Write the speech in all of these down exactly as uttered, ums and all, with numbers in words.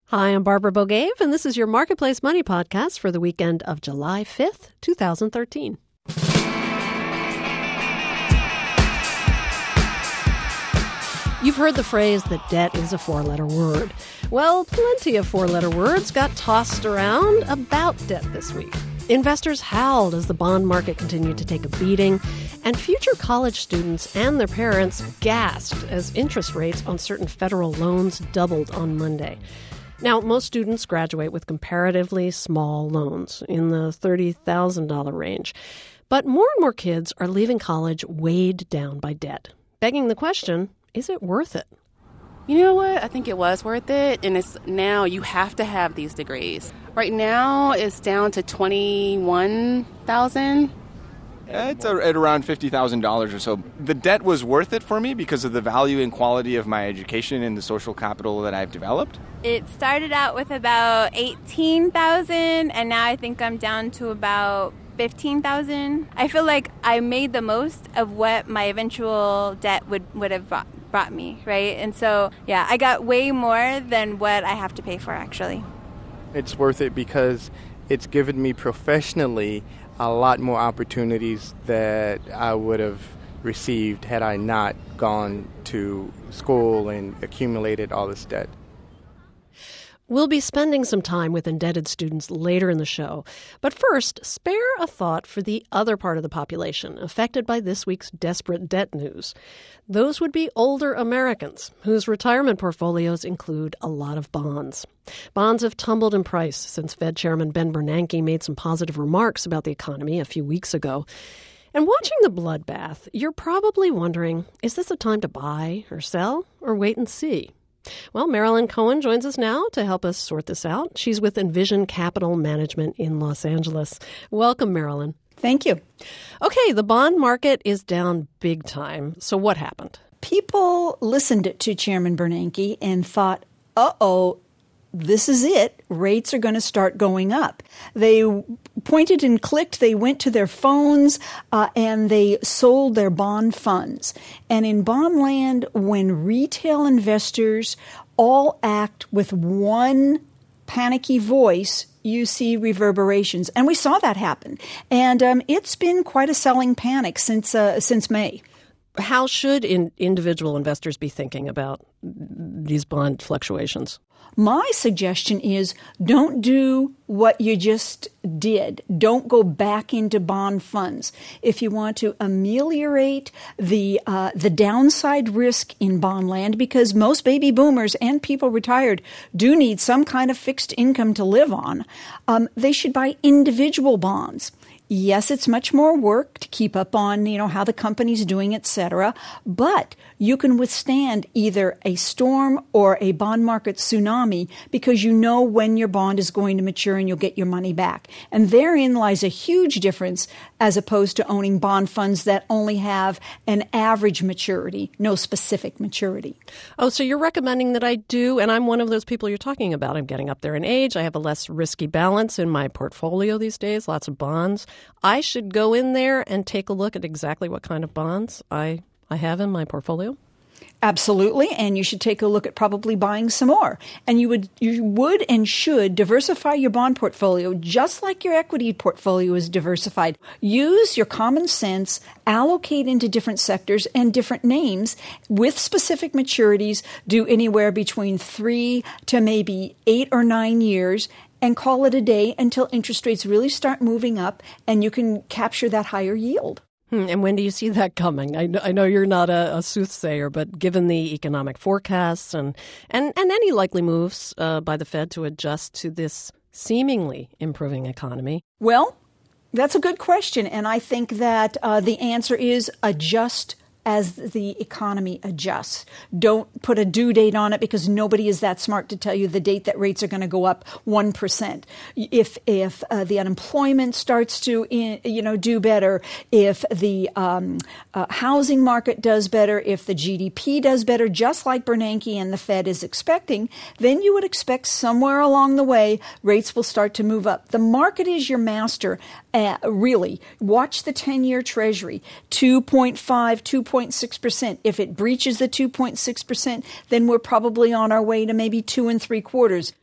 Hi, I'm Barbara Bogave, and this is your Marketplace Money podcast for the weekend of July fifth, twenty thirteen. You've heard the phrase that debt is a four-letter word. Well, plenty of four-letter words got tossed around about debt this week. Investors howled as the bond market continued to take a beating, and future college students and their parents gasped as interest rates on certain federal loans doubled on Monday. Now, most students graduate with comparatively small loans in the thirty thousand dollars range. But more and more kids are leaving college weighed down by debt, begging the question, is it worth it? You know what? I think it was worth it. And it's now you have to have these degrees. Right now, it's down to twenty-one thousand dollars. It's at around fifty thousand dollars or so. The debt was worth it for me because of the value and quality of my education and the social capital that I've developed. It started out with about eighteen thousand dollars, and now I think I'm down to about fifteen thousand dollars. I feel like I made the most of what my eventual debt would, would have brought, brought me, right? And so, yeah, I got way more than what I have to pay for, actually. It's worth it because it's given me professionally a lot more opportunities that I would have received had I not gone to school and accumulated all this debt. We'll be spending some time with indebted students later in the show. But first, spare a thought for the other part of the population affected by this week's desperate debt news. Those would be older Americans whose retirement portfolios include a lot of bonds. Bonds have tumbled in price since Fed Chairman Ben Bernanke made some positive remarks about the economy a few weeks ago. And watching the bloodbath, you're probably wondering, is this a time to buy or sell or wait and see? Well, Marilyn Cohen joins us now to help us sort this out. She's with Envision Capital Management in Los Angeles. Welcome, Marilyn. Thank you. Okay, the bond market is down big time. So what happened? People listened to Chairman Bernanke and thought, uh-oh, this is it. Rates are going to start going up. They pointed and clicked. They went to their phones uh, and they sold their bond funds. And in bond land, when retail investors all act with one panicky voice, you see reverberations. And we saw that happen. And um, it's been quite a selling panic since uh, since May. How should in individual investors be thinking about these bond fluctuations? My suggestion is don't do what you just did. Don't go back into bond funds. If you want to ameliorate the uh, the downside risk in bond land, because most baby boomers and people retired do need some kind of fixed income to live on, um, they should buy individual bonds. Yes, it's much more work to keep up on, you know, how the company's doing, et cetera. But you can withstand either a storm or a bond market tsunami because you know when your bond is going to mature and you'll get your money back. And therein lies a huge difference as opposed to owning bond funds that only have an average maturity, no specific maturity. Oh, so you're recommending that I do, and I'm one of those people you're talking about. I'm getting up there in age. I have a less risky balance in my portfolio these days, lots of bonds. I should go in there and take a look at exactly what kind of bonds I, I have in my portfolio? Absolutely, and you should take a look at probably buying some more. And you would you would and should diversify your bond portfolio just like your equity portfolio is diversified. Use your common sense, allocate into different sectors and different names with specific maturities, do anywhere between three to maybe eight or nine years, and call it a day until interest rates really start moving up and you can capture that higher yield. Hmm, and when do you see that coming? I know, I know you're not a, a soothsayer, but given the economic forecasts and, and, and any likely moves uh, by the Fed to adjust to this seemingly improving economy. Well, that's a good question. And I think that uh, the answer is adjust as the economy adjusts. Don't put a due date on it because nobody is that smart to tell you the date that rates are going to go up one percent. If if uh, the unemployment starts to you know do better, if the um, uh, housing market does better, if the G D P does better, just like Bernanke and the Fed is expecting, then you would expect somewhere along the way rates will start to move up. The market is your master. Uh, really, watch the ten-year Treasury, two point five, two point six percent. If it breaches the two point six percent, then we're probably on our way to maybe two and three quarters. I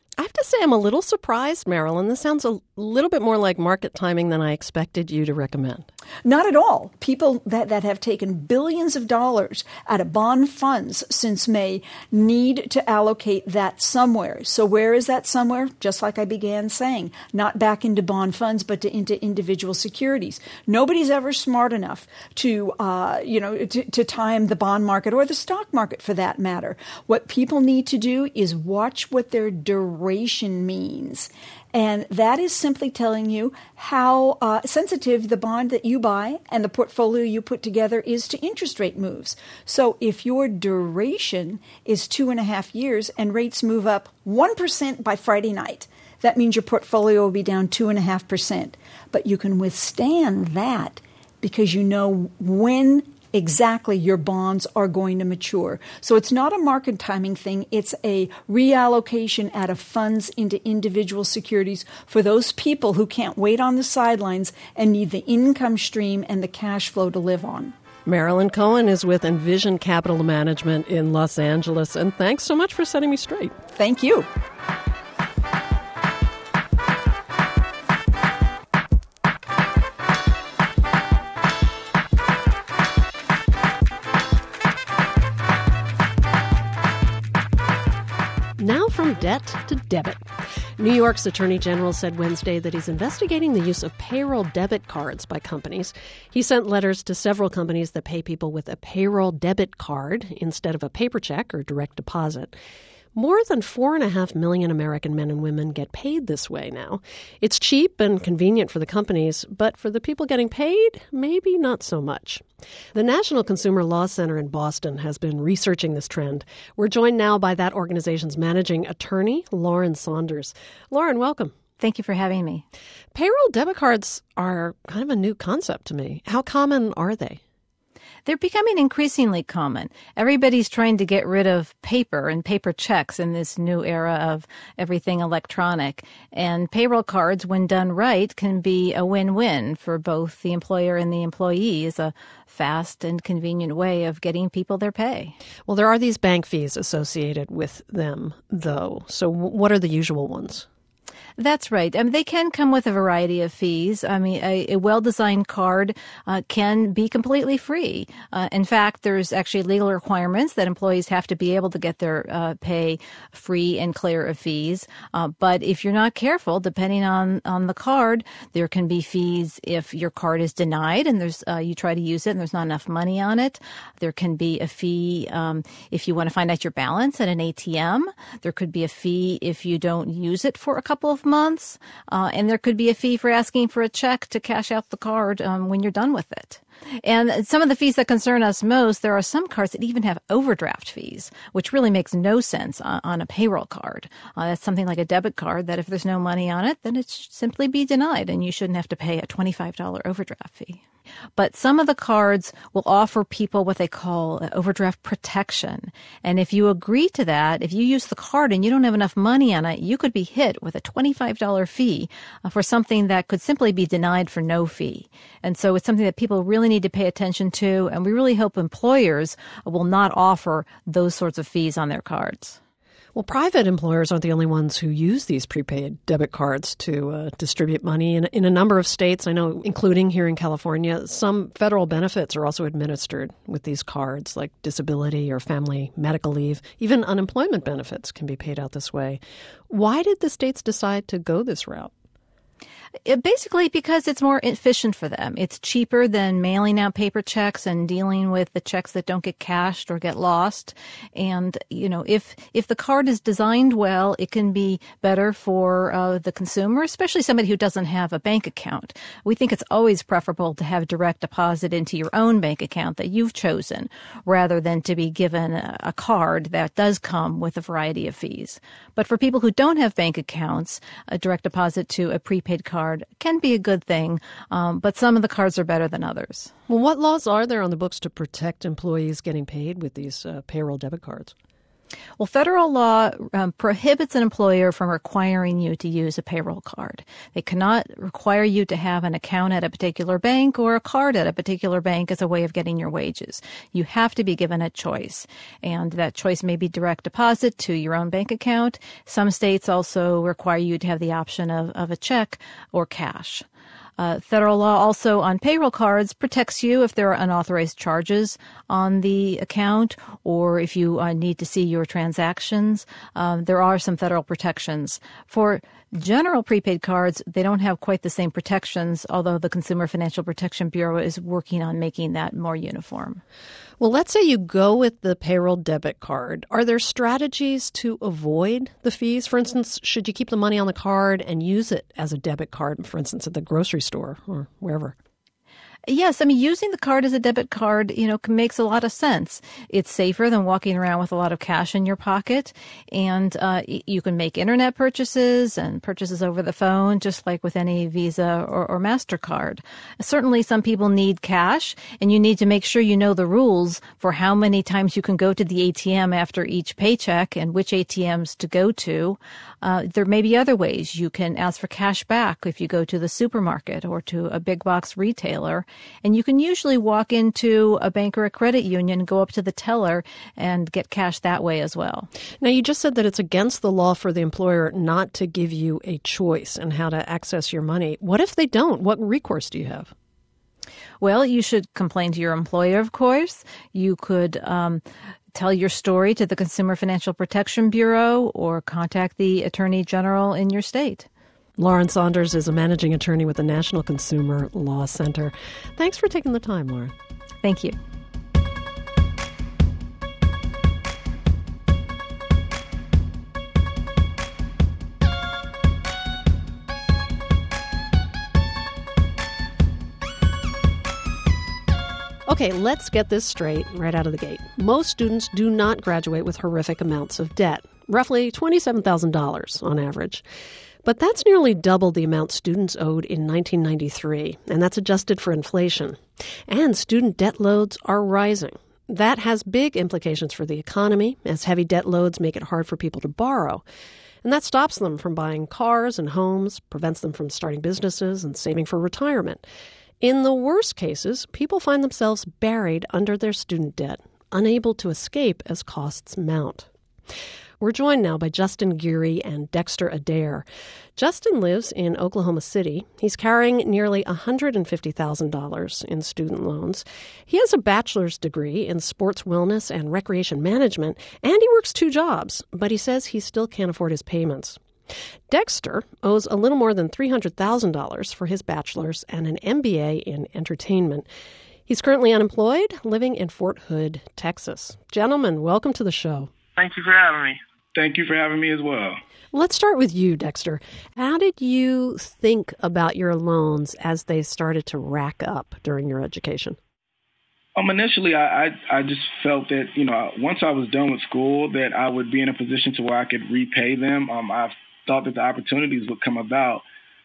say I'm a little surprised, Marilyn. This sounds a little bit more like market timing than I expected you to recommend. Not at all. People that, that have taken billions of dollars out of bond funds since May need to allocate that somewhere. So where is that somewhere? Just like I began saying, not back into bond funds, but to, into individual securities. Nobody's ever smart enough to, uh, you know, to, to time the bond market or the stock market for that matter. What people need to do is watch what their duration means. And that is simply telling you how uh, sensitive the bond that you buy and the portfolio you put together is to interest rate moves. So if your duration is two and a half years and rates move up one percent by Friday night, that means your portfolio will be down two point five percent. But you can withstand that because you know when exactly your bonds are going to mature. So it's not a market timing thing. It's a reallocation out of funds into individual securities for those people who can't wait on the sidelines and need the income stream and the cash flow to live on. Marilyn Cohen is with Envision Capital Management in Los Angeles. And thanks so much for setting me straight. Thank you. Now from debt to debit. New York's Attorney General said Wednesday that he's investigating the use of payroll debit cards by companies. He sent letters to several companies that pay people with a payroll debit card instead of a paper check or direct deposit. More than four and a half million American men and women get paid this way now. It's cheap and convenient for the companies, but for the people getting paid, maybe not so much. The National Consumer Law Center in Boston has been researching this trend. We're joined now by that organization's managing attorney, Lauren Saunders. Lauren, welcome. Thank you for having me. Payroll debit cards are kind of a new concept to me. How common are they? They're becoming increasingly common. Everybody's trying to get rid of paper and paper checks in this new era of everything electronic. And payroll cards, when done right, can be a win-win for both the employer and the employee as a fast and convenient way of getting people their pay. Well, there are these bank fees associated with them, though. So what are the usual ones? That's right. I mean, they can come with a variety of fees. I mean, a, a well-designed card uh, can be completely free. Uh, in fact, there's actually legal requirements that employees have to be able to get their uh, pay free and clear of fees. Uh, but if you're not careful, depending on, on the card, there can be fees if your card is denied and there's uh, you try to use it and there's not enough money on it. There can be a fee um, if you want to find out your balance at an A T M. There could be a fee if you don't use it for a couple of months, uh, and there could be a fee for asking for a check to cash out the card um, when you're done with it. And some of the fees that concern us most, there are some cards that even have overdraft fees, which really makes no sense on, on a payroll card. Uh, that's something like a debit card that if there's no money on it, then it should simply be denied, and you shouldn't have to pay a twenty-five dollars overdraft fee. But some of the cards will offer people what they call overdraft protection. And if you agree to that, if you use the card and you don't have enough money on it, you could be hit with a twenty-five dollars fee for something that could simply be denied for no fee. And so it's something that people really need to pay attention to. And we really hope employers will not offer those sorts of fees on their cards. Well, private employers aren't the only ones who use these prepaid debit cards to uh, distribute money. In, in a number of states, I know, including here in California, some federal benefits are also administered with these cards, like disability or family medical leave. Even unemployment benefits can be paid out this way. Why did the states decide to go this route? It basically because it's more efficient for them. It's cheaper than mailing out paper checks and dealing with the checks that don't get cashed or get lost. And, you know, if if the card is designed well, it can be better for uh, the consumer, especially somebody who doesn't have a bank account. We think it's always preferable to have direct deposit into your own bank account that you've chosen rather than to be given a, a card that does come with a variety of fees. But for people who don't have bank accounts, a direct deposit to a prepaid card can be a good thing, um, but some of the cards are better than others. Well, what laws are there on the books to protect employees getting paid with these uh, payroll debit cards? Well, federal law um, prohibits an employer from requiring you to use a payroll card. They cannot require you to have an account at a particular bank or a card at a particular bank as a way of getting your wages. You have to be given a choice, and that choice may be direct deposit to your own bank account. Some states also require you to have the option of, of a check or cash. Uh, federal law also on payroll cards protects you if there are unauthorized charges on the account or if you uh, need to see your transactions. Um, there are some federal protections. For general prepaid cards, they don't have quite the same protections, although the Consumer Financial Protection Bureau is working on making that more uniform. Well, let's say you go with the payroll debit card. Are there strategies to avoid the fees? For instance, should you keep the money on the card and use it as a debit card, for instance, at the grocery store or wherever? Yes, I mean, using the card as a debit card, you know, makes a lot of sense. It's safer than walking around with a lot of cash in your pocket. And uh, you can make internet purchases and purchases over the phone, just like with any Visa or, or MasterCard. Certainly, some people need cash, and you need to make sure you know the rules for how many times you can go to the A T M after each paycheck and which A T Ms to go to. Uh, there may be other ways. You can ask for cash back if you go to the supermarket or to a big box retailer. And you can usually walk into a bank or a credit union, go up to the teller, and get cash that way as well. Now, you just said that it's against the law for the employer not to give you a choice in how to access your money. What if they don't? What recourse do you have? Well, you should complain to your employer, of course. You could um, tell your story to the Consumer Financial Protection Bureau or contact the Attorney General in your state. Lauren Saunders is a managing attorney with the National Consumer Law Center. Thanks for taking the time, Lauren. Thank you. Okay, let's get this straight right out of the gate. Most students do not graduate with horrific amounts of debt, roughly twenty-seven thousand dollars on average. But that's nearly double the amount students owed in nineteen ninety-three, and that's adjusted for inflation. And student debt loads are rising. That has big implications for the economy, as heavy debt loads make it hard for people to borrow. And that stops them from buying cars and homes, prevents them from starting businesses and saving for retirement. In the worst cases, people find themselves buried under their student debt, unable to escape as costs mount. We're joined now by Justin Geary and Dexter Adair. Justin lives in Oklahoma City. He's carrying nearly one hundred fifty thousand dollars in student loans. He has a bachelor's degree in sports wellness and recreation management, and he works two jobs, but he says he still can't afford his payments. Dexter owes a little more than three hundred thousand dollars for his bachelor's and an M B A in entertainment. He's currently unemployed, living in Fort Hood, Texas. Gentlemen, welcome to the show. Thank you for having me. Thank you for having me as well. Let's start with you, Dexter. How did you think about your loans as they started to rack up during your education? Um, initially, I, I I just felt that, you know, once I was done with school, that I would be in a position to where I could repay them. Um, I thought that the opportunities would come about.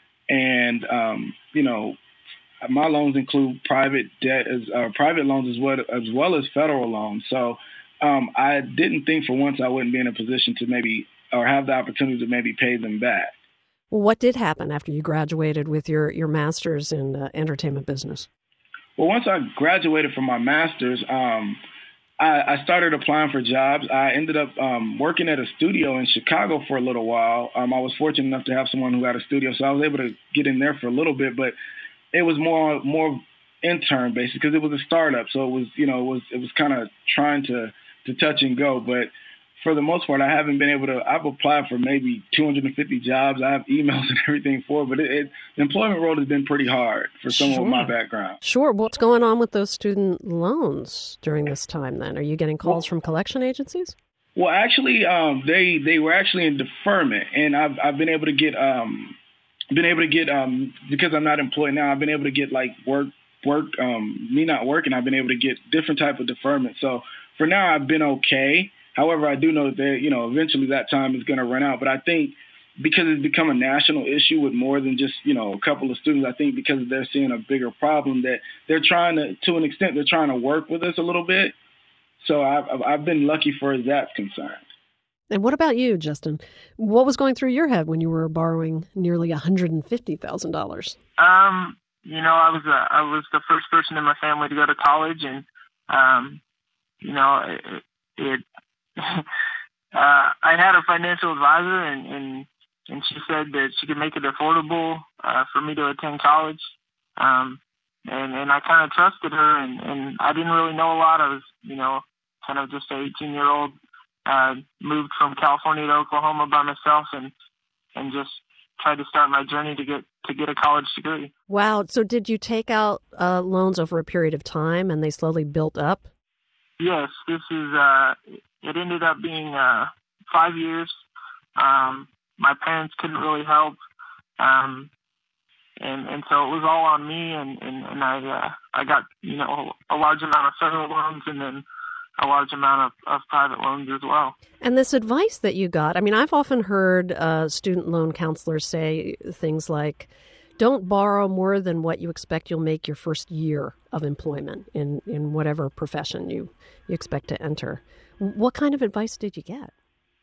And, um, you know, my loans include private debt, as uh, private loans as well, as well as federal loans. So um, I didn't think for once I wouldn't be in a position to maybe or have the opportunity to maybe pay them back. Well, what did happen after you graduated with your, your master's in uh, entertainment business? Well, once I graduated from my master's, um, I, I started applying for jobs. I ended up um, working at a studio in Chicago for a little while. Um, I was fortunate enough to have someone who had a studio, so I was able to get in there for a little bit. But it was more more intern based because it was a startup, so it was you know it was it was kind of trying to to touch and go. But for the most part, I haven't been able to. I've applied for maybe two hundred fifty jobs. I have emails and everything for it, but it, it, the employment road has been pretty hard for someone Sure. with my background. Sure. What's going on with those student loans during this time then? Are you getting calls Well, from collection agencies? Well, actually, um, they they were actually in deferment, and I've I've been able to get um been able to get um because I'm not employed now. I've been able to get like work work um me not working. I've been able to get different type of deferment. So for now, I've been okay. However, I do know that, you know, eventually that time is going to run out. But I think because it's become a national issue with more than just, you know, a couple of students, I think because they're seeing a bigger problem that they're trying to, to an extent, they're trying to work with us a little bit. So I've, I've been lucky for as that's concerned. And what about you, Justin? What was going through your head when you were borrowing nearly one hundred fifty thousand dollars? Um, you know, I was uh, I was the first person in my family to go to college, and um, you know, it, it uh, I had a financial advisor, and, and and she said that she could make it affordable uh, for me to attend college. Um, and and I kind of trusted her, and, and I didn't really know a lot. I was, you know, kind of just an eighteen year old. Uh, moved from California to Oklahoma by myself, and and just tried to start my journey to get to get a college degree. Wow. So did you take out uh, loans over a period of time and they slowly built up? Yes, this is, uh, it ended up being uh, five years. Um, my parents couldn't really help. Um, and, and so it was all on me, and, and, and I, uh, I got, you know, a large amount of federal loans, and then a large amount of, of private loans as well. And this advice that you got, I mean, I've often heard uh, student loan counselors say things like, don't borrow more than what you expect you'll make your first year of employment in, in whatever profession you, you expect to enter. What kind of advice did you get?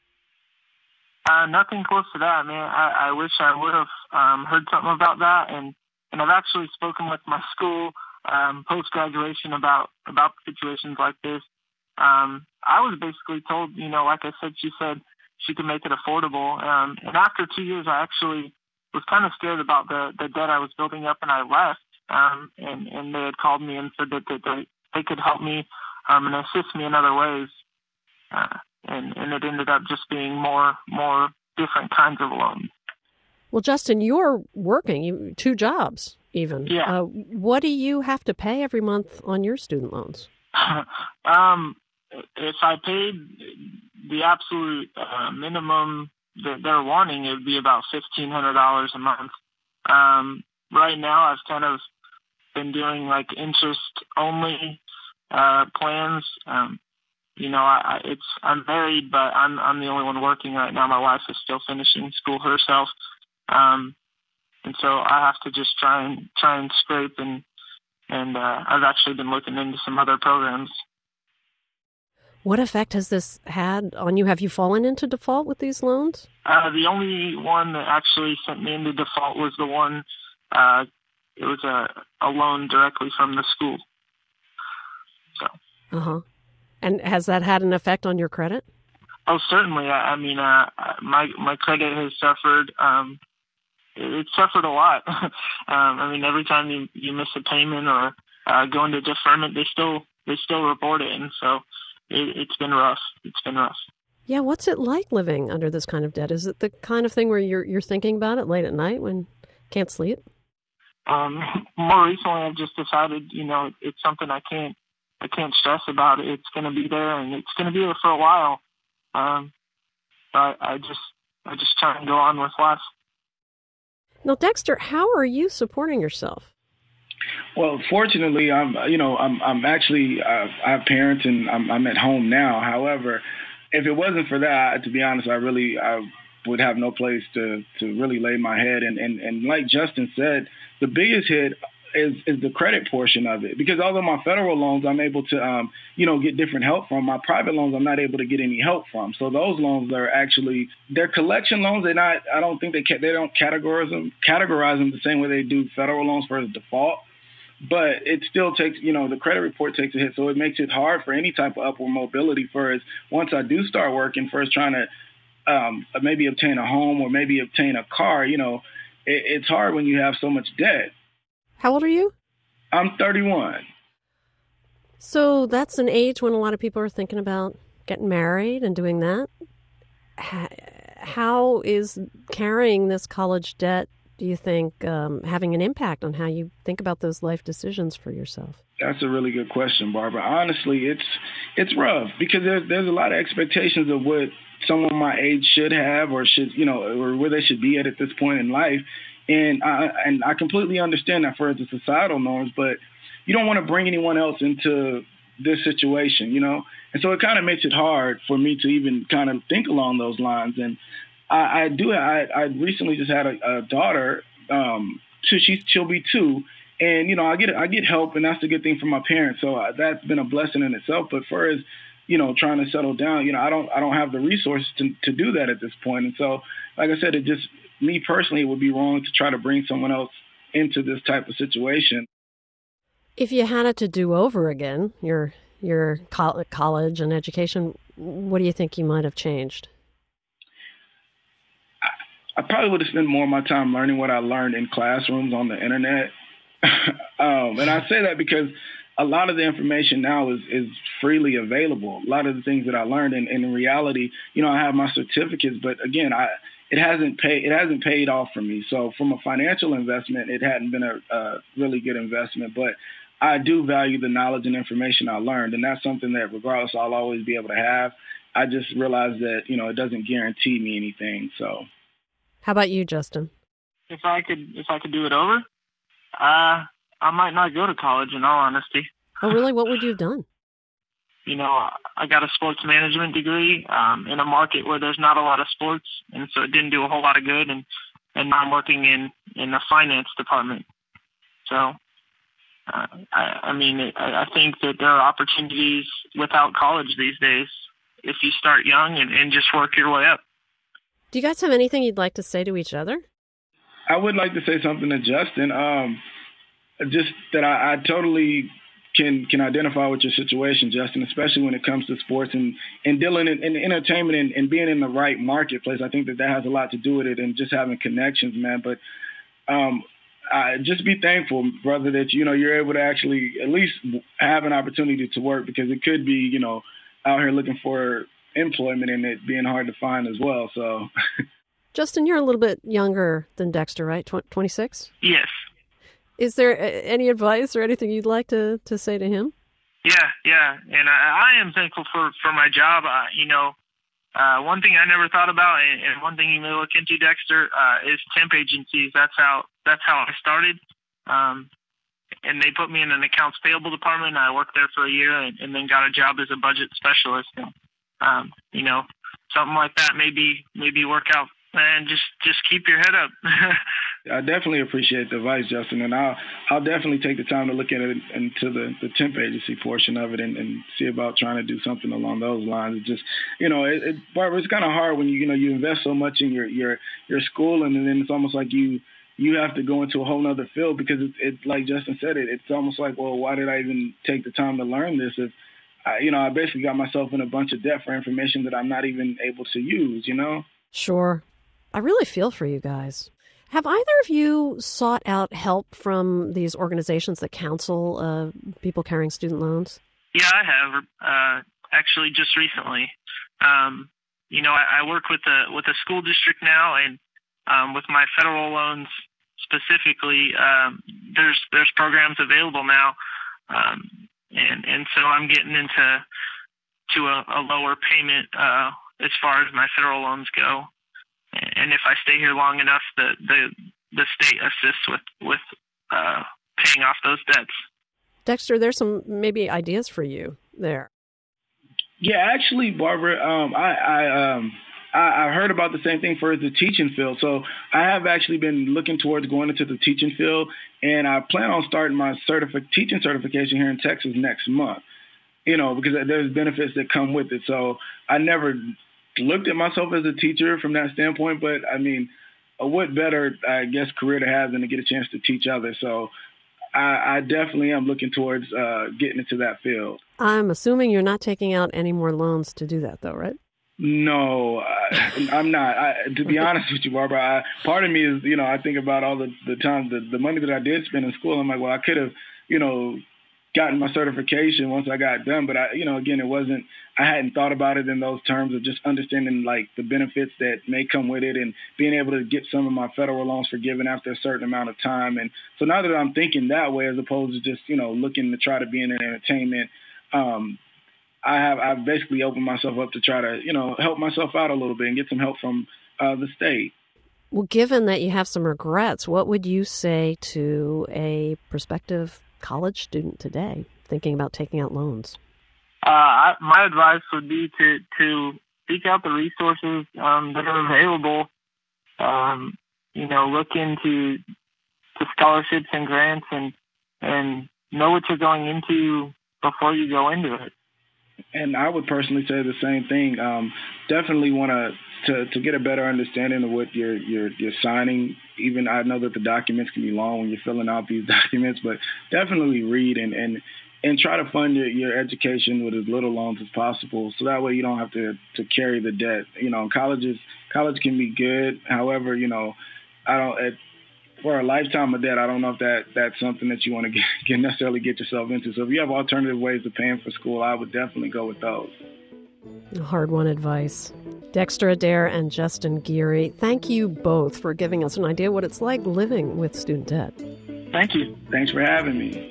Uh, nothing close to that, man. I, I wish I would have um, heard something about that, and, and I've actually spoken with my school um, post-graduation about, about situations like this. Um, I was basically told, you know, like I said, she said she could make it affordable. Um, and after two years, I actually was kind of scared about the, the debt I was building up, and I left. Um, and, and they had called me and said that, that they, they could help me um, and assist me in other ways. Uh, and, and it ended up just being more, more different kinds of loans. Well, Justin, you're working you, two jobs even. Yeah. Uh, what do you have to pay every month on your student loans? um, if I paid the absolute uh, minimum that they're wanting, it would be about fifteen hundred dollars a month. Um, right now, I've kind of been doing like interest-only uh, plans. Um, you know, I, I, it's I'm married, but I'm I'm the only one working right now. My wife is still finishing school herself, um, and so I have to just try and try and scrape and and uh, I've actually been looking into some other programs. What effect has this had on you? Have you fallen into default with these loans? Uh, the only one that actually sent me into default was the one, uh, it was a, a loan directly from the school. So. Uh-huh. And has that had an effect on your credit? Oh, certainly. I, I mean, uh, my my credit has suffered. Um, it, it suffered a lot. um, I mean, every time you, you miss a payment or uh, go into deferment, they still they still report it, and so it, it's been rough. It's been rough. Yeah, what's it like living under this kind of debt? Is it the kind of thing where you're you're thinking about it late at night when you can't sleep? Um, more recently, I've just decided, you know, it's something I can't I can't stress about. It. It's going to be there, and it's going to be there for a while. Um, I, I just I just try and go on with life. Now, Dexter, how are you supporting yourself? Well, fortunately, I'm you know I'm I'm actually uh, I have parents and I'm I'm at home now. However, if it wasn't for that, to be honest, I really I would have no place to to really lay my head. And and and like Justin said, the biggest hit is is the credit portion of it, because although my federal loans I'm able to um you know get different help from, my private loans I'm not able to get any help from. So those loans are actually they're collection loans. They're not I don't think they ca- they don't categorize them categorize them the same way they do federal loans for the default. But it still takes, you know, the credit report takes a hit. So it makes it hard for any type of upward mobility for us. Once I do start working, first trying to um, maybe obtain a home or maybe obtain a car, you know, it, it's hard when you have so much debt. How old are you? I'm thirty-one. So that's an age when a lot of people are thinking about getting married and doing that. How is carrying this college debt, do you think, um, having an impact on how you think about those life decisions for yourself? That's a really good question, Barbara. Honestly, it's it's rough because there's there's a lot of expectations of what someone my age should have or should, you know, or where they should be at at this point in life. And I, and I completely understand that for the societal norms, but you don't want to bring anyone else into this situation, you know? And so it kind of makes it hard for me to even kind of think along those lines. And I, I do. I, I recently just had a, a daughter. Um, so she's she'll be two, and you know I get I get help, and that's a good thing for my parents. So uh, that's been a blessing in itself. But for as you know, trying to settle down, you know, I don't I don't have the resources to, to do that at this point. And so, like I said, it just, me personally, it would be wrong to try to bring someone else into this type of situation. If you had it to do over again, your your college and education, what do you think you might have changed? I, I probably would have spent more of my time learning what I learned in classrooms on the internet. um, and I say that because a lot of the information now is, is freely available. A lot of the things that I learned, and, and in reality, you know, I have my certificates, but again, I it hasn't paid it hasn't paid off for me. So from a financial investment, it hadn't been a, a really good investment. But I do value the knowledge and information I learned, and that's something that regardless I'll always be able to have. I just realized that, you know, it doesn't guarantee me anything. So, how about you, Justin? If I could, if I could do it over, uh, I might not go to college. In all honesty. Oh, really? What would you have done? You know, I got a sports management degree um, in a market where there's not a lot of sports, and so it didn't do a whole lot of good. And, and now I'm working in, in the finance department. So, uh, I, I mean, I, I think that there are opportunities without college these days if you start young and, and just work your way up. Do you guys have anything you'd like to say to each other? I would like to say something to Justin. Um, just that I, I totally can can identify with your situation, Justin, especially when it comes to sports and, and dealing in, in entertainment and, and being in the right marketplace. I think that that has a lot to do with it, and just having connections, man. But um, I, just be thankful, brother, that, you know, you're able to actually at least have an opportunity to work, because it could be, you know, out here looking for employment and it being hard to find as well. So, Justin, you're a little bit younger than Dexter, right? twenty-six? Yes. Is there any advice or anything you'd like to, to say to him? Yeah, yeah. And I, I am thankful for, for my job. Uh, you know, uh, one thing I never thought about, and, and one thing you may look into, Dexter, uh, is temp agencies. That's how that's how I started. Um, and they put me in an accounts payable department. I worked there for a year and, and then got a job as a budget specialist. And, um, you know, something like that maybe maybe work out. And just, just keep your head up. I definitely appreciate the advice, Justin, and I'll I'll definitely take the time to look at it into the, the temp agency portion of it and, and see about trying to do something along those lines. It just, you know, it, it, Barbara, it's kind of hard when you you know you invest so much in your your your school, and then it's almost like you you have to go into a whole other field, because it's it, like Justin said, it it's almost like, well, why did I even take the time to learn this if I, you know I basically got myself in a bunch of debt for information that I'm not even able to use, you know? Sure. I really feel for you guys. Have either of you sought out help from these organizations that counsel uh, people carrying student loans? Yeah, I have. Uh, actually, just recently. Um, you know, I, I work with a with a school district now, and um, with my federal loans specifically, um, there's there's programs available now, um, and and so I'm getting into to a, a lower payment uh, as far as my federal loans go. And if I stay here long enough, the the, the state assists with with uh, paying off those debts. Dexter, there's some maybe ideas for you there. Yeah, actually, Barbara, um, I I, um, I I heard about the same thing for the teaching field. So I have actually been looking towards going into the teaching field, and I plan on starting my certific- teaching certification here in Texas next month. You know, because there's benefits that come with it. So I never looked at myself as a teacher from that standpoint, but I mean, what better, I guess, career to have than to get a chance to teach others? So I, I definitely am looking towards uh, getting into that field. I'm assuming you're not taking out any more loans to do that, though, right? No, I, I'm not. I, to be honest with you, Barbara, I, part of me is, you know, I think about all the, the time, the, the money that I did spend in school. I'm like, well, I could have, you know, gotten my certification once I got done. But, I, you know, again, it wasn't, I hadn't thought about it in those terms of just understanding, like, the benefits that may come with it and being able to get some of my federal loans forgiven after a certain amount of time. And so now that I'm thinking that way, as opposed to just, you know, looking to try to be in entertainment, um, I have, I've basically opened myself up to try to, you know, help myself out a little bit and get some help from uh, the state. Well, given that you have some regrets, what would you say to a prospective college student today thinking about taking out loans? Uh, I, my advice would be to, to seek out the resources um, that are available. Um, you know, look into to scholarships and grants, and and know what you're going into before you go into it. And I would personally say the same thing. Um, definitely want to to to get a better understanding of what you're you're you're signing. Even I know that the documents can be long when you're filling out these documents, but definitely read and and, and try to fund your, your education with as little loans as possible, so that way you don't have to to carry the debt. You know, colleges college can be good. However, you know, I don't. At, For a lifetime of debt, I don't know if that, that's something that you want to get, get necessarily get yourself into. So if you have alternative ways of paying for school, I would definitely go with those. Hard-won advice. Dexter Adair and Justin Geary, thank you both for giving us an idea what it's like living with student debt. Thank you. Thanks for having me.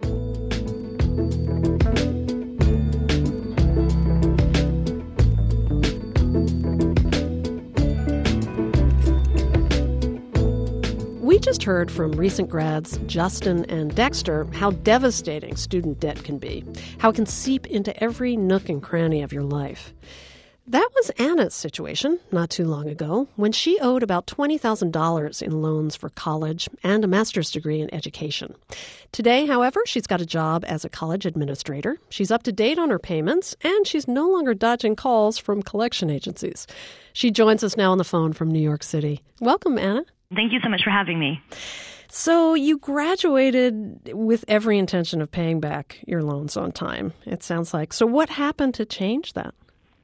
We just heard from recent grads Justin and Dexter how devastating student debt can be, how it can seep into every nook and cranny of your life. That was Anna's situation not too long ago when she owed about twenty thousand dollars in loans for college and a master's degree in education. Today, however, she's got a job as a college administrator. She's up to date on her payments, and she's no longer dodging calls from collection agencies. She joins us now on the phone from New York City. Welcome, Anna. Thank you so much for having me. So you graduated with every intention of paying back your loans on time, it sounds like. So what happened to change that?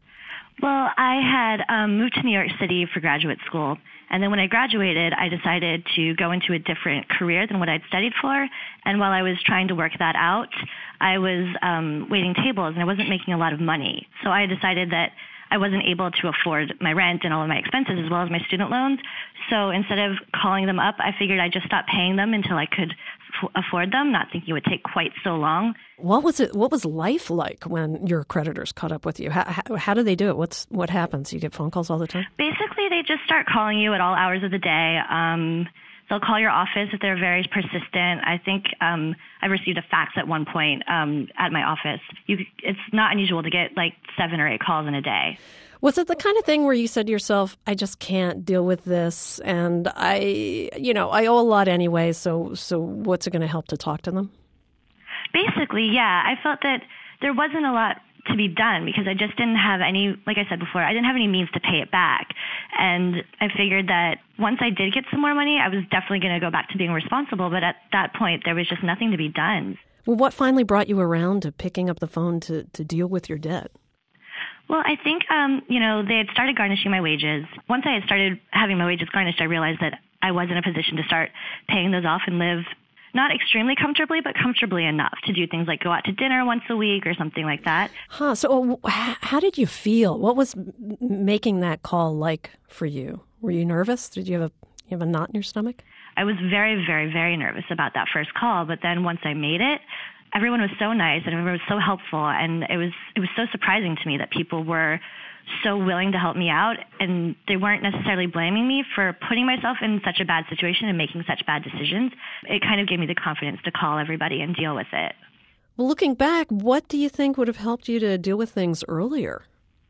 Well, I had um, moved to New York City for graduate school. And then when I graduated, I decided to go into a different career than what I'd studied for. And while I was trying to work that out, I was um, waiting tables and I wasn't making a lot of money. So I decided that I wasn't able to afford my rent and all of my expenses as well as my student loans. So instead of calling them up, I figured I'd just stop paying them until I could f- afford them, not thinking it would take quite so long. What was it? What was life like when your creditors caught up with you? How, how, how do they do it? What's what happens? You get phone calls all the time? Basically, they just start calling you at all hours of the day. Um, they'll call your office if they're very persistent. I think um, I received a fax at one point um, at my office. You, it's not unusual to get like seven or eight calls in a day. Was it the kind of thing where you said to yourself, I just can't deal with this, and I, you know, I owe a lot anyway, so so what's it going to help to talk to them? Basically, yeah. I felt that there wasn't a lot to be done because I just didn't have any, like I said before, I didn't have any means to pay it back. And I figured that once I did get some more money, I was definitely going to go back to being responsible. But at that point, there was just nothing to be done. Well, what finally brought you around to picking up the phone to, to deal with your debt? Well, I think, um, you know, they had started garnishing my wages. Once I had started having my wages garnished, I realized that I was in a position to start paying those off and live not extremely comfortably, but comfortably enough to do things like go out to dinner once a week or something like that. Huh. So how did you feel? What was making that call like for you? Were you nervous? Did you have a you have a knot in your stomach? I was very, very, very nervous about that first call. But then once I made it, everyone was so nice and everyone was so helpful. And it was it was so surprising to me that people were so willing to help me out, and they weren't necessarily blaming me for putting myself in such a bad situation and making such bad decisions. It kind of gave me the confidence to call everybody and deal with it. Well, looking back, what do you think would have helped you to deal with things earlier?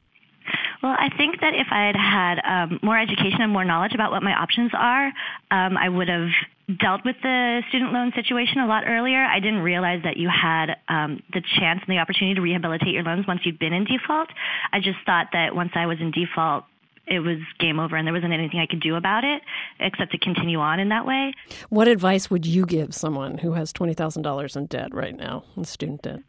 Well, I think that if I had had um, more education and more knowledge about what my options are, um, I would have dealt with the student loan situation a lot earlier. I didn't realize that you had um, the chance and the opportunity to rehabilitate your loans once you'd been in default. I just thought that once I was in default, it was game over and there wasn't anything I could do about it except to continue on in that way. What advice would you give someone who has twenty thousand dollars in debt right now, in student debt?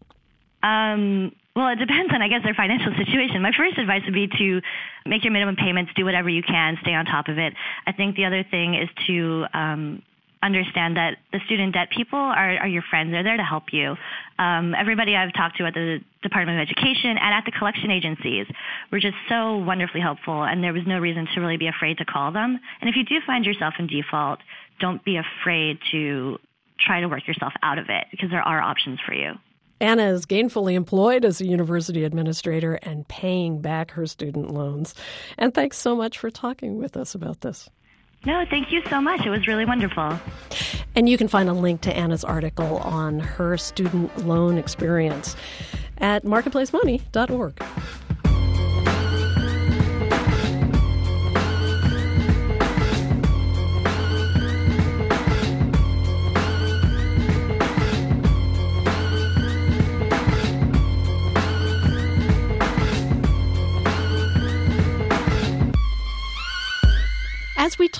Um, well, it depends on, I guess, their financial situation. My first advice would be to make your minimum payments, do whatever you can, stay on top of it. I think the other thing is to um, understand that the student debt people are, are your friends. They're there to help you. Um, everybody I've talked to at the Department of Education and at the collection agencies were just so wonderfully helpful, and there was no reason to really be afraid to call them. And if you do find yourself in default, don't be afraid to try to work yourself out of it because there are options for you. Anna is gainfully employed as a university administrator and paying back her student loans. And thanks so much for talking with us about this. No, thank you so much. It was really wonderful. And you can find a link to Anna's article on her student loan experience at marketplace money dot org.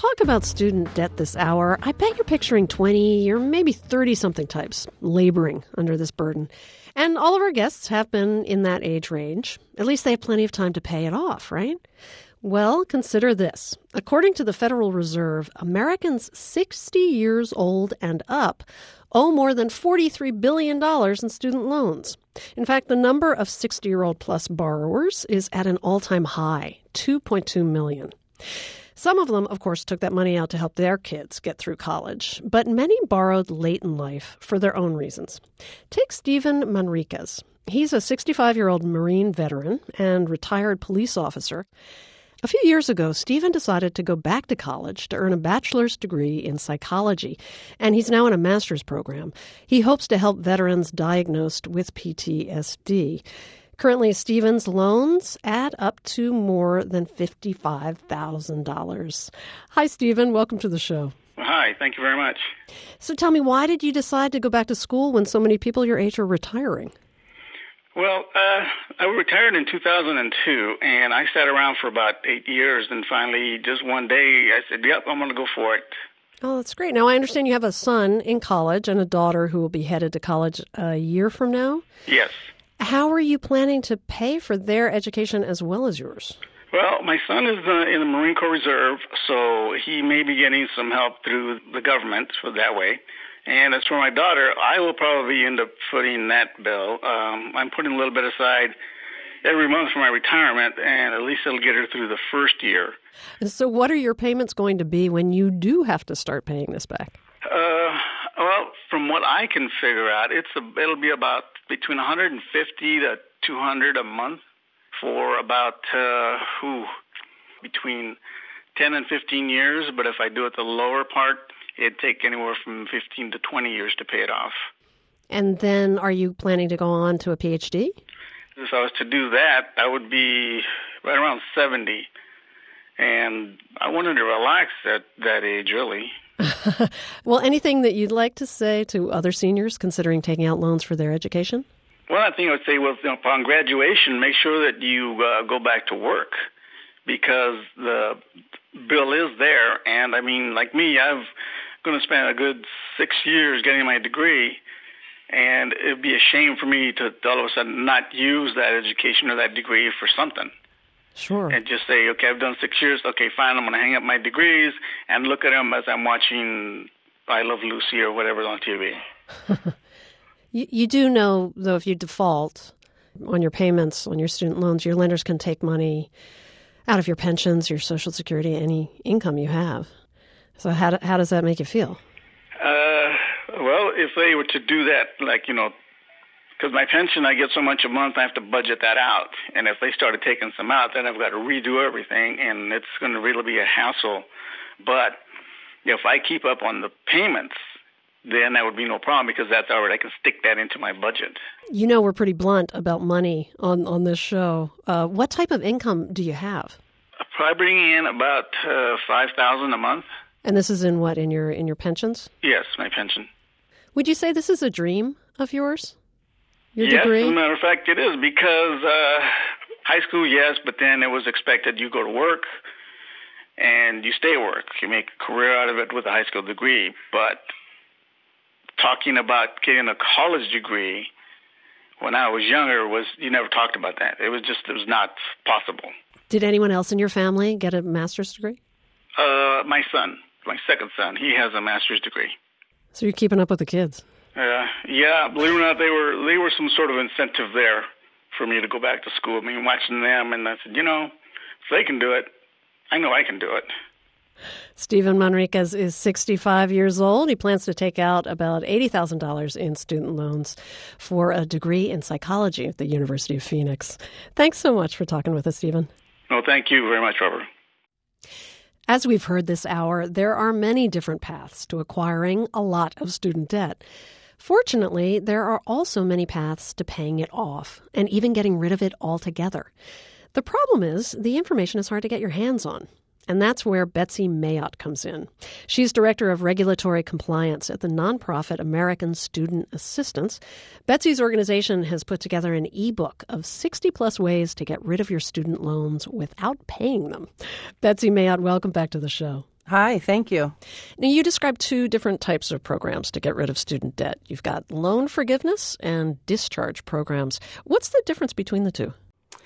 talk about student debt this hour, I bet you're picturing twenty or maybe thirty-something types laboring under this burden. And all of our guests have been in that age range. At least they have plenty of time to pay it off, right? Well, consider this. According to the Federal Reserve, Americans sixty years old and up owe more than forty-three billion dollars in student loans. In fact, the number of sixty-year-old plus borrowers is at an all-time high, two point two million. Some of them, of course, took that money out to help their kids get through college, but many borrowed late in life for their own reasons. Take Stephen Manriquez. He's a sixty-five-year-old Marine veteran and retired police officer. A few years ago, Stephen decided to go back to college to earn a bachelor's degree in psychology, and he's now in a master's program. He hopes to help veterans diagnosed with P T S D. Currently, Stephen's loans add up to more than fifty-five thousand dollars. Hi, Stephen. Welcome to the show. Hi. Thank you very much. So tell me, why did you decide to go back to school when so many people your age are retiring? Well, uh, I retired in two thousand two, and I sat around for about eight years, and finally, just one day, I said, yep, I'm going to go for it. Oh, that's great. Now, I understand you have a son in college and a daughter who will be headed to college a year from now. Yes. How are you planning to pay for their education as well as yours? Well, my son is uh, in the Marine Corps Reserve, so he may be getting some help through the government for that way. And as for my daughter, I will probably end up footing that bill. Um, I'm putting a little bit aside every month for my retirement, and at least it'll get her through the first year. So what are your payments going to be when you do have to start paying this back? Uh, well, from what I can figure out, it's a, it'll be about between one hundred fifty to two hundred a month for about uh, whew, between ten and fifteen years. But if I do it the lower part, it'd take anywhere from fifteen to twenty years to pay it off. And then are you planning to go on to a P H D? If I was to do that, I would be right around seventy. And I wanted to relax at that age, really. Well, anything that you'd like to say to other seniors considering taking out loans for their education? Well, I think I would say, well, you know, upon graduation, make sure that you uh, go back to work, because the bill is there. And, I mean, like me, I'm going to spend a good six years getting my degree, and it would be a shame for me to all of a sudden not use that education or that degree for something. Sure. And just say, okay, I've done six years. Okay, fine, I'm going to hang up my degrees and look at them as I'm watching I Love Lucy or whatever's on T V. you, you do know, though, if you default on your payments, on your student loans, your lenders can take money out of your pensions, your Social Security, any income you have. So how, do, how does that make you feel? Uh, well, if they were to do that, like, you know, because my pension, I get so much a month, I have to budget that out. And if they started taking some out, then I've got to redo everything, and it's going to really be a hassle. But if I keep up on the payments, then that would be no problem, because that's already, I can stick that into my budget. You know, we're pretty blunt about money on, on this show. Uh, what type of income do you have? I bring in about uh, five thousand dollars a month. And this is in what, in your in your pensions? Yes, my pension. Would you say this is a dream of yours? Your yes, degree? as a matter of fact, it is, because uh, high school, yes, but then it was expected you go to work and you stay at work. You make a career out of it with a high school degree. But talking about getting a college degree when I was younger, was you never talked about that. It was just, it was not possible. Did anyone else in your family get a master's degree? Uh, my son, my second son, he has a master's degree. So you're keeping up with the kids? Uh, yeah, believe it or not, they were they were some sort of incentive there for me to go back to school. I mean, watching them, and I said, you know, if they can do it, I know I can do it. Stephen Manriquez is sixty-five years old. He plans to take out about eighty thousand dollars in student loans for a degree in psychology at the University of Phoenix. Thanks so much for talking with us, Stephen. No, thank you very much, Robert. As we've heard this hour, there are many different paths to acquiring a lot of student debt. Fortunately, there are also many paths to paying it off and even getting rid of it altogether. The problem is the information is hard to get your hands on. And that's where Betsy Mayotte comes in. She's Director of Regulatory Compliance at the nonprofit American Student Assistance. Betsy's organization has put together an e-book of sixty-plus ways to get rid of your student loans without paying them. Betsy Mayotte, welcome back to the show. Hi, thank you. Now, you described two different types of programs to get rid of student debt. You've got loan forgiveness and discharge programs. What's the difference between the two?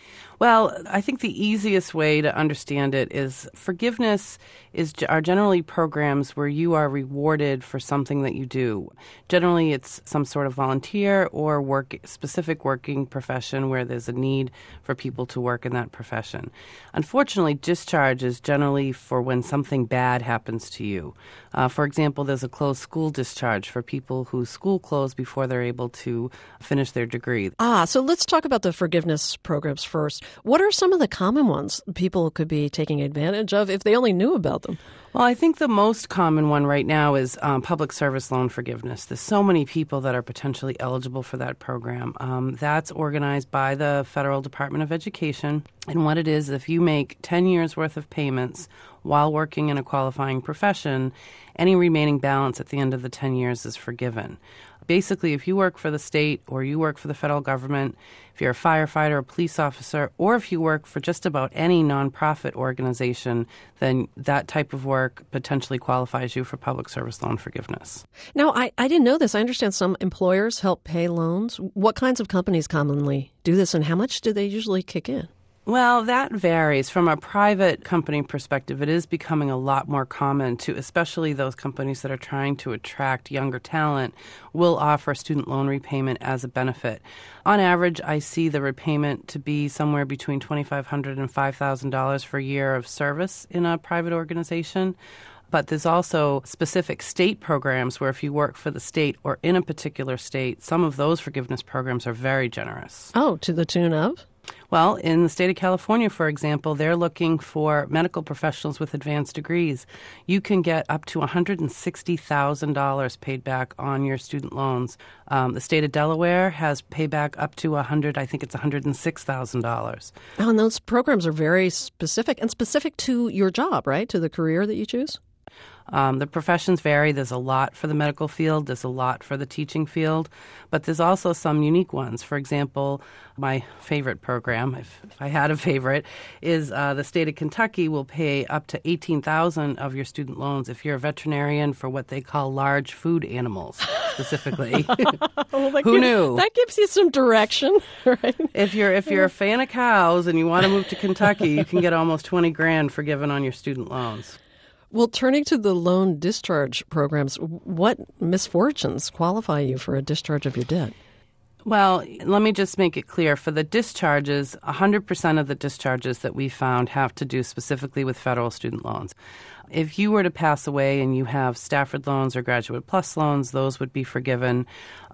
Well, I think the easiest way to understand it is forgiveness is are generally programs where you are rewarded for something that you do. Generally, it's some sort of volunteer or work specific working profession where there's a need for people to work in that profession. Unfortunately, discharge is generally for when something bad happens to you. Uh, for example, there's a closed school discharge for people whose school closed before they're able to finish their degree. Ah, so let's talk about the forgiveness programs first. What are some of the common ones people could be taking advantage of if they only knew about them? Well, I think the most common one right now is um, public service loan forgiveness. There's so many people that are potentially eligible for that program. Um, that's organized by the Federal Department of Education. And what it is, if you make ten years worth of payments while working in a qualifying profession, any remaining balance at the end of the ten years is forgiven. Basically, if you work for the state or you work for the federal government, if you're a firefighter, a police officer, or if you work for just about any nonprofit organization, then that type of work potentially qualifies you for public service loan forgiveness. Now, I, I didn't know this. I understand some employers help pay loans. What kinds of companies commonly do this, and how much do they usually kick in? Well, that varies. From a private company perspective, it is becoming a lot more common to, especially those companies that are trying to attract younger talent, will offer student loan repayment as a benefit. On average, I see the repayment to be somewhere between twenty-five hundred dollars and five thousand dollars for a year of service in a private organization. But there's also specific state programs where if you work for the state or in a particular state, some of those forgiveness programs are very generous. Oh, to the tune of? Well, in the state of California, for example, they're looking for medical professionals with advanced degrees. You can get up to one hundred sixty thousand dollars paid back on your student loans. Um, the state of Delaware has payback up to one hundred, I think it's one hundred six thousand dollars. Oh, and those programs are very specific and specific to your job, right? To the career that you choose? Um, the professions vary. There's a lot for the medical field. There's a lot for the teaching field. But there's also some unique ones. For example, my favorite program, if, if I had a favorite, is uh, the state of Kentucky will pay up to eighteen thousand dollars of your student loans if you're a veterinarian for what they call large food animals, specifically. well, Who gives, knew? That gives you some direction, right? If you're if you're a fan of cows and you want to move to Kentucky, you can get almost twenty grand forgiven on your student loans. Well, turning to the loan discharge programs, what misfortunes qualify you for a discharge of your debt? Well, let me just make it clear. For the discharges, one hundred percent of the discharges that we found have to do specifically with federal student loans. If you were to pass away and you have Stafford loans or Graduate Plus loans, those would be forgiven.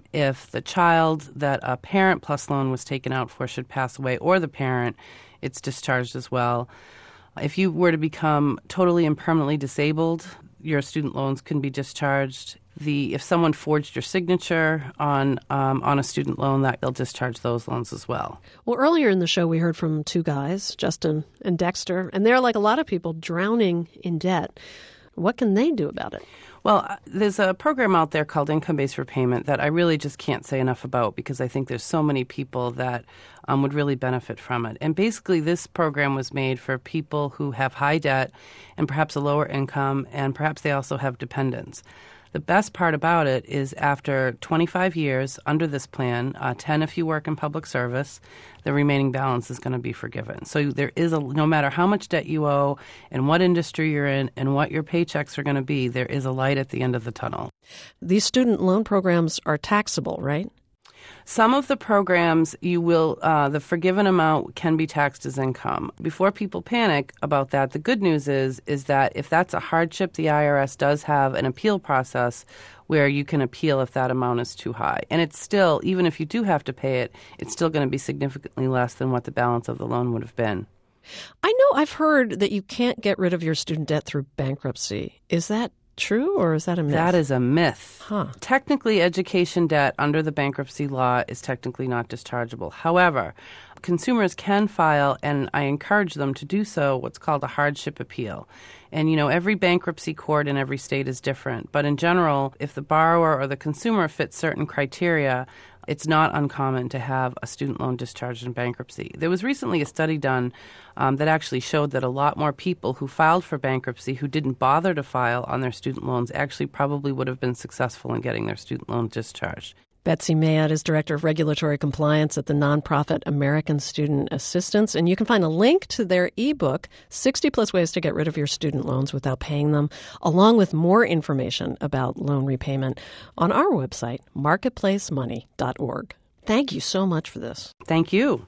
If the child that a Parent Plus loan was taken out for should pass away, or the parent, it's discharged as well. If you were to become totally and permanently disabled, your student loans can be discharged. The if someone forged your signature on um, on a student loan, that they'll discharge those loans as well. Well, earlier in the show, we heard from two guys, Justin and Dexter, and they're like a lot of people drowning in debt. What can they do about it? Well, there's a program out there called Income-Based Repayment that I really just can't say enough about because I think there's so many people that um, would really benefit from it. And basically, this program was made for people who have high debt and perhaps a lower income, and perhaps they also have dependents. The best part about it is after twenty-five years under this plan, uh, ten if you work in public service, the remaining balance is going to be forgiven. So there is a, no matter how much debt you owe and what industry you're in and what your paychecks are going to be, there is a light at the end of the tunnel. These student loan programs are taxable, right? Some of the programs, you will, uh, the forgiven amount can be taxed as income. Before people panic about that, the good news is, is that if that's a hardship, the I R S does have an appeal process where you can appeal if that amount is too high. And it's still, even if you do have to pay it, it's still going to be significantly less than what the balance of the loan would have been. I know I've heard that you can't get rid of your student debt through bankruptcy. Is that true, or is that a myth? That is a myth. Huh. Technically, education debt under the bankruptcy law is technically not dischargeable. However, consumers can file, and I encourage them to do so, what's called a hardship appeal. And, you know, every bankruptcy court in every state is different. But in general, if the borrower or the consumer fits certain criteria, It's not uncommon to have a student loan discharged in bankruptcy. There was recently a study done um, that actually showed that a lot more people who filed for bankruptcy who didn't bother to file on their student loans actually probably would have been successful in getting their student loan discharged. Betsy Mayad is Director of Regulatory Compliance at the nonprofit American Student Assistance, and you can find a link to their ebook, sixty plus Ways to Get Rid of Your Student Loans Without Paying Them, along with more information about loan repayment on our website, marketplace money dot org. Thank you so much for this. Thank you.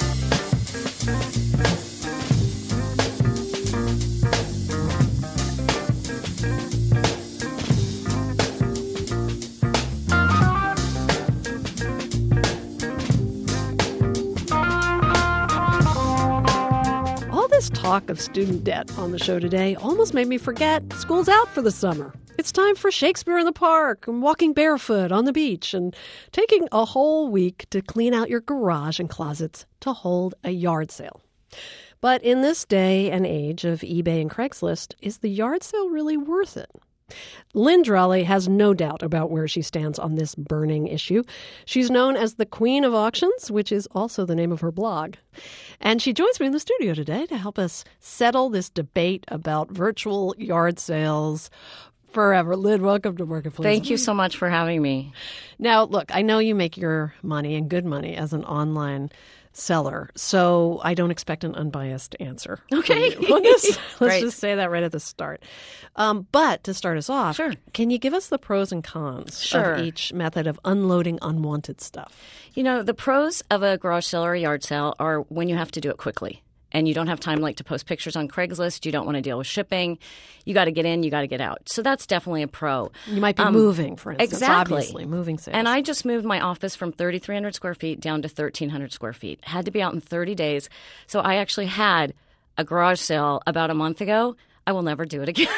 This talk of student debt on the show today almost made me forget school's out for the summer. It's time for Shakespeare in the Park and walking barefoot on the beach and taking a whole week to clean out your garage and closets to hold a yard sale. But in this day and age of eBay and Craigslist, is the yard sale really worth it? Lynn Droley has no doubt about where she stands on this burning issue. She's known as the Queen of Auctions, which is also the name of her blog. And she joins me in the studio today to help us settle this debate about virtual yard sales forever. Lynn, welcome to Marketplace. Thank you so much for having me. Now, look, I know you make your money and good money as an online seller, so I don't expect an unbiased answer. Okay. Let's, let's just say that right at the start. Um, but to start us off, sure. Can you give us the pros and cons sure. of each method of unloading unwanted stuff? You know, the pros of a garage sale or a yard sale are when you have to do it quickly. And you don't have time like to post pictures on Craigslist. You don't want to deal with shipping. You got to get in, you got to get out. So that's definitely a pro. You might be um, moving, for instance. Exactly. Obviously, moving sales. And I just moved my office from thirty-three hundred square feet down to thirteen hundred square feet. Had to be out in thirty days. So I actually had a garage sale about a month ago. I will never do it again.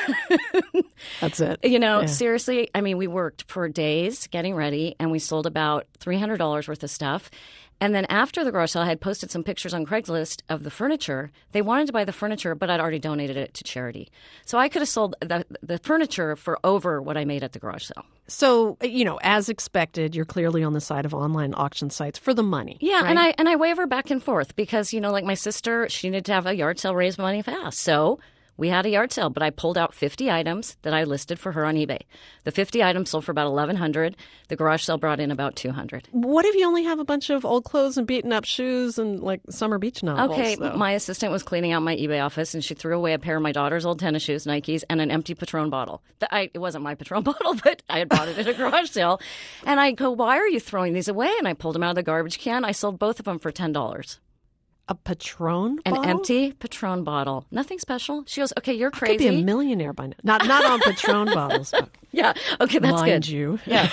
That's it. You know, yeah. seriously, I mean, we worked for days getting ready, and we sold about three hundred dollars worth of stuff. And then after the garage sale, I had posted some pictures on Craigslist of the furniture. They wanted to buy the furniture, but I'd already donated it to charity. So I could have sold the, the furniture for over what I made at the garage sale. So, you know, as expected, you're clearly on the side of online auction sites for the money. Yeah, right? and I and I waver back and forth because, you know, like my sister, she needed to have a yard sale, raise money fast. So we had a yard sale, but I pulled out fifty items that I listed for her on eBay. The fifty items sold for about eleven hundred dollars. The garage sale brought in about two hundred dollars. What if you only have a bunch of old clothes and beaten up shoes and like summer beach novels? Okay, though? My assistant was cleaning out my eBay office and she threw away a pair of my daughter's old tennis shoes, Nikes, and an empty Patron bottle. The, I, it wasn't my Patron bottle, but I had bought it at a garage sale. And I go, why are you throwing these away? And I pulled them out of the garbage can. I sold both of them for ten dollars. A Patron An bottle? empty Patron bottle. Nothing special. She goes, okay, you're I crazy. could be a millionaire by now. Not, not on Patron bottles. But yeah, okay, that's mind good. you. Yeah.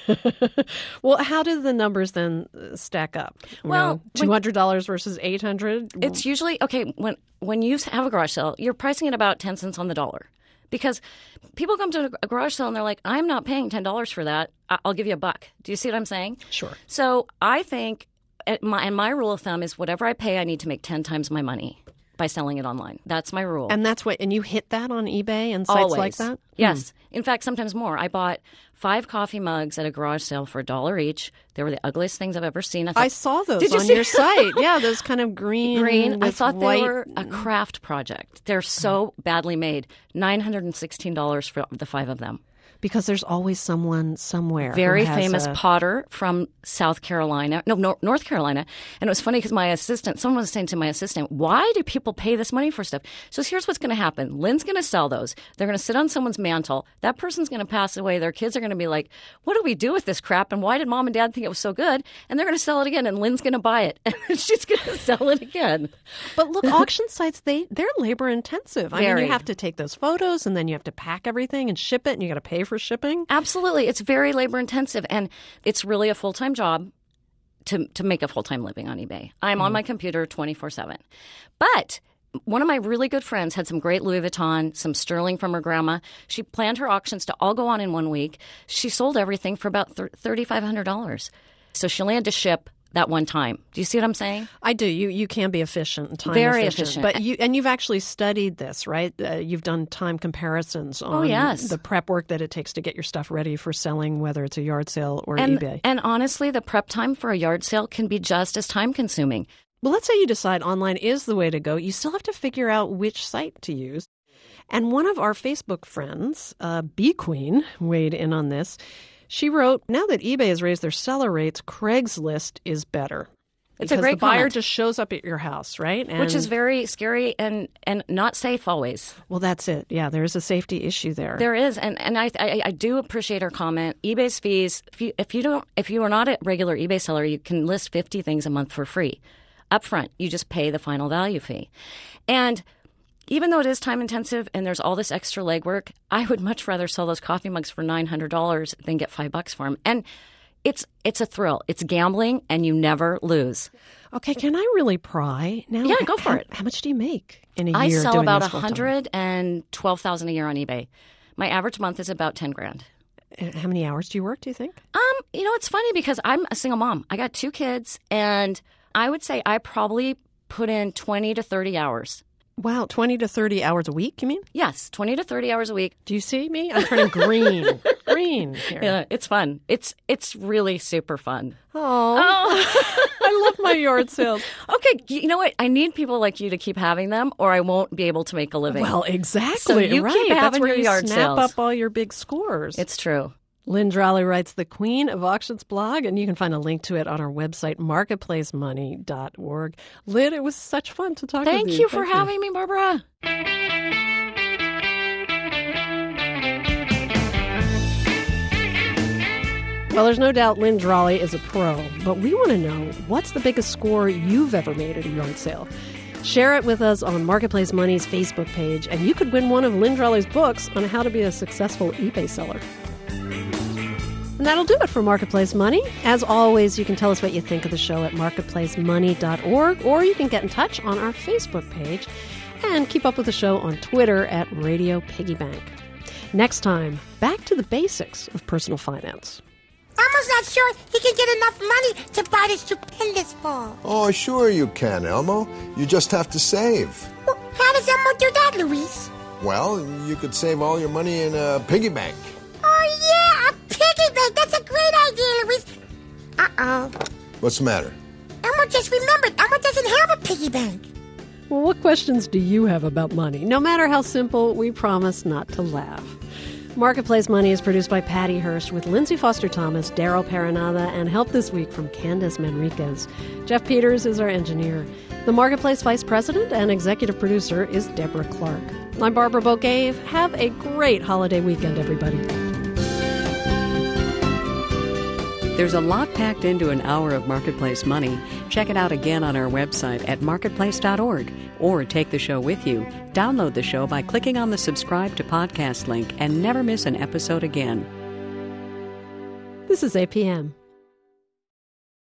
Well, how do the numbers then stack up? You well, know, two hundred dollars versus eight hundred dollars? It's usually, okay, when, when you have a garage sale, you're pricing it about ten cents on the dollar. Because people come to a garage sale and they're like, I'm not paying ten dollars for that. I'll give you a buck. Do you see what I'm saying? Sure. So I think, my, and my rule of thumb is whatever I pay, I need to make ten times my money by selling it online. That's my rule. And that's what, and you hit that on eBay and sites Always. like that? Yes. Hmm. In fact, sometimes more. I bought five coffee mugs at a garage sale for a dollar each. They were the ugliest things I've ever seen. I, thought, I saw those Did you on see? your site. Yeah, those kind of green. Green. I with thought white. they were a craft project. They're so badly made. nine hundred sixteen dollars for the five of them. Because there's always someone somewhere. Very who has famous a... potter from South Carolina. No, Nor- North Carolina. And it was funny because my assistant, someone was saying to my assistant, why do people pay this money for stuff? So here's what's going to happen. Lynn's going to sell those. They're going to sit on someone's mantle. That person's going to pass away. Their kids are going to be like, what do we do with this crap? And why did mom and dad think it was so good? And they're going to sell it again. And Lynn's going to buy it. And she's going to sell it again. But look, auction sites, they, they're labor intensive. I Very. mean, you have to take those photos and then you have to pack everything and ship it and you got to pay for shipping. Absolutely. It's very labor intensive and it's really a full-time job to to make a full-time living on eBay. I'm mm. on my computer twenty-four seven. But one of my really good friends had some great Louis Vuitton, some sterling from her grandma. She planned her auctions to all go on in one week. She sold everything for about three thousand five hundred dollars. So she only had to ship that one time. Do you see what I'm saying? I do. You you can be efficient and time Very efficient. efficient. But you and you've actually studied this, right? Uh, you've done time comparisons on oh, yes. the prep work that it takes to get your stuff ready for selling, whether it's a yard sale or and, eBay. And honestly, the prep time for a yard sale can be just as time consuming. Well, let's say you decide online is the way to go. You still have to figure out which site to use. And one of our Facebook friends, uh, Bee Queen, weighed in on this. She wrote, now that eBay has raised their seller rates, Craigslist is better. It's because a great the buyer comment. just shows up at your house, right? And, Which is very scary and, and not safe always. Well, that's it. Yeah, there is a safety issue there. There is, and, and I, I I do appreciate her comment. eBay's fees, if you if you don't if you are not a regular eBay seller, you can list fifty things a month for free. Up front, you just pay the final value fee. And even though it is time intensive and there's all this extra legwork, I would much rather sell those coffee mugs for nine hundred dollars than get five bucks for them. And it's it's a thrill. It's gambling, and you never lose. Okay, can I really pry now? Yeah, go for how, it. How much do you make in a I year? sell doing about this one hundred twelve thousand dollars a year on eBay. My average month is about ten grand. How many hours do you work, do you think? Um, you know, it's funny because I'm a single mom. I got two kids, and I would say I probably put in twenty to thirty hours. Wow, twenty to thirty hours a week, you mean? Yes, twenty to thirty hours a week. Do you see me? I'm turning green. green here. Yeah, it's fun. It's it's really super fun. Oh, oh. I love my yard sales. Okay, you know what? I need people like you to keep having them, or I won't be able to make a living. Well, exactly. So you right. keep That's having where your you yard snap sales. up all your big scores. It's true. Lynn Drolly writes the Queen of Auctions blog, and you can find a link to it on our website, marketplace money dot org. Lynn, it was such fun to talk Thank with you. you for having me, Barbara. Well, there's no doubt Lynn Drolly is a pro, but we want to know, what's the biggest score you've ever made at a yard sale? Share it with us on Marketplace Money's Facebook page, and you could win one of Lynn Drolly's books on how to be a successful eBay seller. And that'll do it for Marketplace Money. As always, you can tell us what you think of the show at marketplace money dot org, or you can get in touch on our Facebook page and keep up with the show on Twitter at Radio Piggy Bank. Next time, back to the basics of personal finance. Elmo's not sure he can get enough money to buy the stupendous ball. Oh, sure you can, Elmo. You just have to save. Well, how does Elmo do that, Luis? Well, you could save all your money in a piggy bank. Oh, yeah, a piggy bank. That's a great idea, Luis. Uh-oh. What's the matter? Elmo just remembered. Elmo doesn't have a piggy bank. Well, what questions do you have about money? No matter how simple, we promise not to laugh. Marketplace Money is produced by Patty Hearst with Lindsay Foster Thomas, Daryl Paranada, and help this week from Candace Manriquez. Jeff Peters is our engineer. The Marketplace Vice President and Executive Producer is Deborah Clark. I'm Barbara Bogave. Have a great holiday weekend, everybody. There's a lot packed into an hour of Marketplace Money. Check it out again on our website at marketplace dot org, or take the show with you. Download the show by clicking on the subscribe to podcast link and never miss an episode again. This is A P M.